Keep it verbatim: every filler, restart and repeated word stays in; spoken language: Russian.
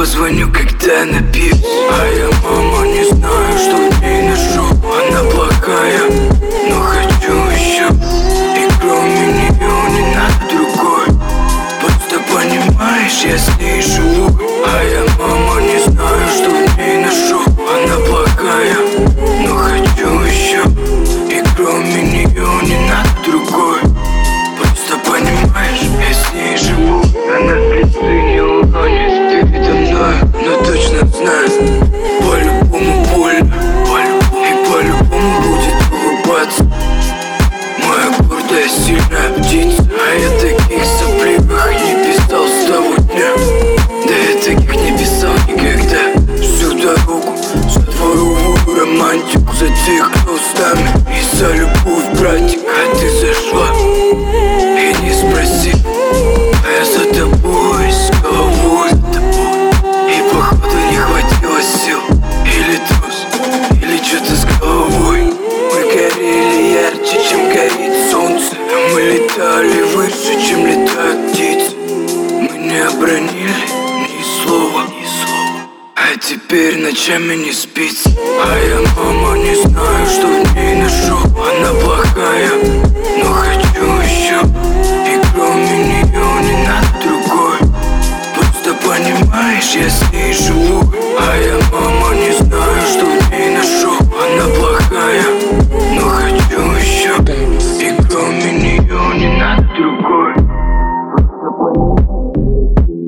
позвоню, когда напьюсь. А я, мама, не знаю, что в ней ношу. Она плохая, но хочу еще. И кроме нее не надо другой. Просто понимаешь, я с ней живу. А я, мама, не знаю, что в ней ношу. Она плохая, но хочу еще. И кроме нее не надо другой. Просто понимаешь, я с ней живу. Она в лице не улонит передо мной, но точно знаю, по-любому больно, по-любому, и по-любому будет улыбаться. Моя гордая, сильная птица. А я таких сопливых не писал с того дня. Да я таких не писал никогда. Всю дорогу за дворовую романтику, за тех, кто с нами, и за любовь, братик. А ты зашла и не спроси, а я за тобой, с головой за тобой. И походу не хватило сил, или трус, или что-то с головой. Мы горели ярче, чем горит солнце. Мы летали выше, чем летают птицы. Мы не обронили ни слова, ни слова. А теперь ночами не спится. А я, мама, не знаю, что в ней ношу. Она плохая, но хочу еще. И кроме нее не надо другой. Просто понимаешь, я с ней живу. А я, мама, не знаю, что в ней ношу. Она плохая, но хочу еще. И кроме нее не надо другой. Просто понимаешь.